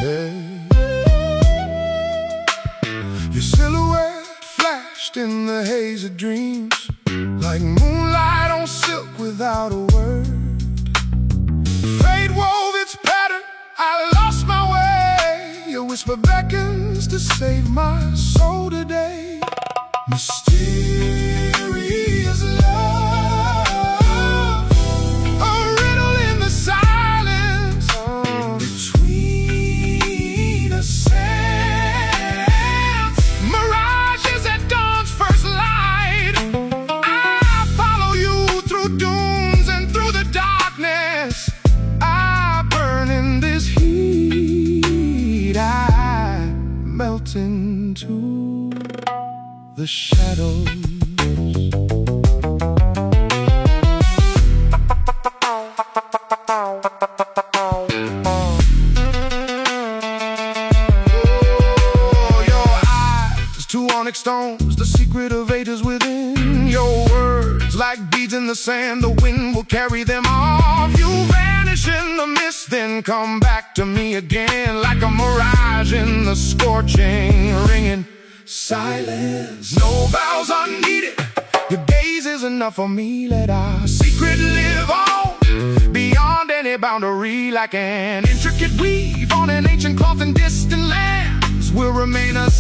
Hey. Your silhouette flashed in the haze of dreams, like moonlight on silk without a word. Fate wove its pattern, I lost my way. Your whisper beckons to save my soul today. Mysterious love, a riddle in the silence between the sands. Mirages at dawn's first light. I follow you through dunes and through the darkness. I burn in this heat. I melt into the shadows. Your eyes, two onyx stones, the secret of ages within. Your words, like beads in the sand, the wind will carry them off. You vanish in the mist, then come back to me again, like a mirage in the scorching, ringing silence. No vows are needed, your gaze is enough for me. Let our secret live on beyond any boundary, like an intricate weave on an ancient cloth in distant lands. We'll remain a